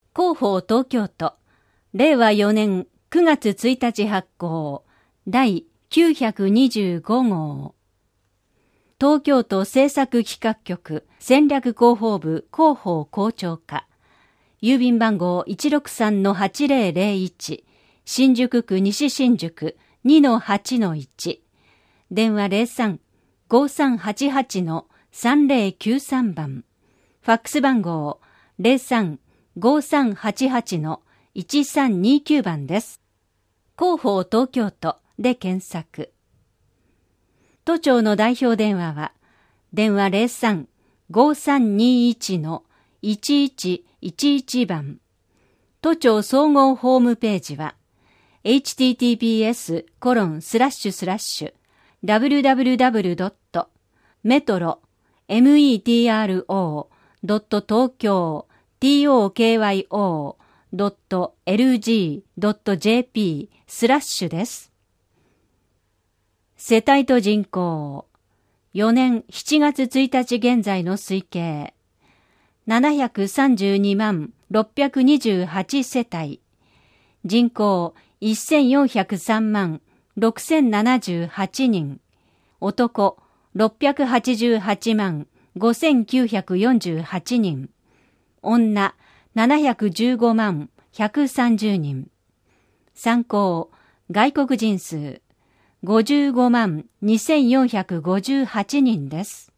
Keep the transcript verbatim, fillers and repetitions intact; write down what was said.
広報東京都、れいわよねんくがつついたち発行、第きゅうひゃくにじゅうご号。東京都政策企画局戦略広報部広報広聴課、郵便番号 いちろくさんのはちぜろぜろいち、新宿区西新宿 にのはちのいち、電話 ゼロさん ごさんはちはちのさんぜろきゅうさん 番、ファックス番号 ゼロさん ごさんはちはちのいちさんにきゅう 番です。広報東京都で検索。都庁の代表電話は、電話 ゼロさん ごさんにいちのいちいちいちいち 番。都庁総合ホームページは、エイチティーティーピーエスコロンスラッシュスラッシュダブリューダブリューダブリュードットメトロメトロドット東京トーキョードットエルジードットジェーピースラッシュです。世帯と人口、よねんしちがつついたち現在の推計、ななひゃくさんじゅうにまんろっぴゃくにじゅうはち世帯、人口せんよんひゃくさんまんろくせんななじゅうはちにん、男ろっぴゃくはちじゅうはちまんごせんきゅうひゃくよんじゅうはちにん、女ななひゃくじゅうごまんひゃくさんじゅうにん、参考外国人数ごじゅうごまんにせんよんひゃくごじゅうはちにんです。